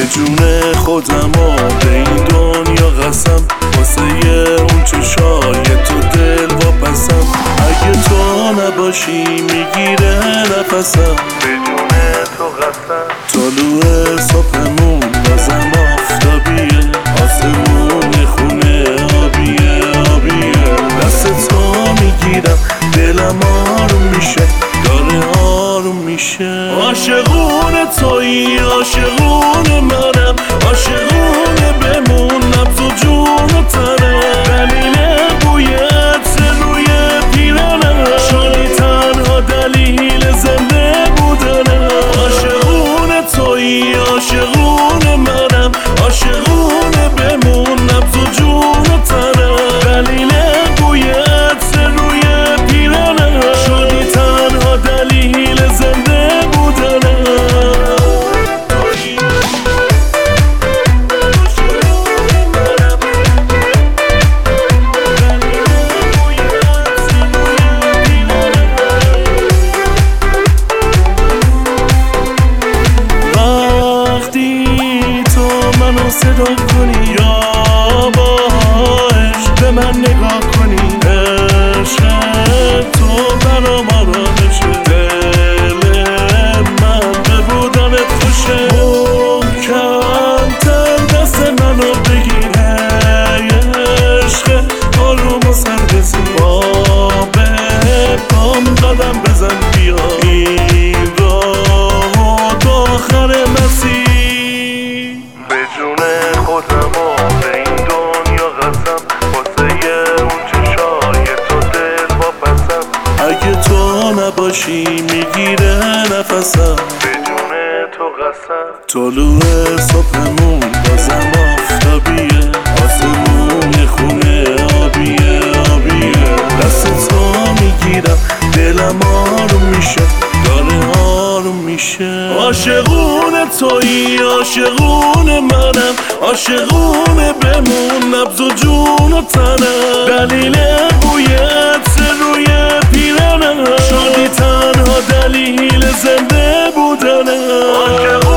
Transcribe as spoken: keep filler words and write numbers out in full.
جون خودم و به این دنیا قسم، واسه اون چشای تو دل واپسم. اگه تو نباشی میگیره نفسم، به جون تو قسم. طلوع صبحمون بازم آفتابیه، آسمون خونه آبیه آبیه. دست تو میگیرم دلم آروم میشه، داره آروم میشه. عاشقون تویی عاشقون منم، عاشقون بمون نبض و جون و تنم. دلیل بویت روی پیرنم، شدی تنها دلیل زنده بودنم. عاشقون تویی عاشقون منم، عاشقون بمون نبض و جون و تنم. دلیل بویت روی پیرنم، شدی تنها دلیل زنده بودنم. صدا کنی یا با عشق به من نگاه کنی، عشق تو برام آرامشه. دل من به بودنت خوشه، محکم تر دست منو بگیر. ای عشق آروم و سر بزن، با بهتام قدم بزن. بیا این راه تا آخر مسیر، خودم و به این دنیا قسم، واسه اون چشای تو دل واپسم. اگه تو نباشی میگیره نفسم، به جون تو قسم. طلوع صبحمون بازم آفتابیه، آسمون خونه آبیه آبیه. دست تو میگیرم دلم آروم میشه، داره آروم میشه. عاشقون تویی عاشقون منم، عاشقون بمون نبض و جون و تنم. دلیل بویت روی پیرنم، شدی تنها دلیل زنده بودنم.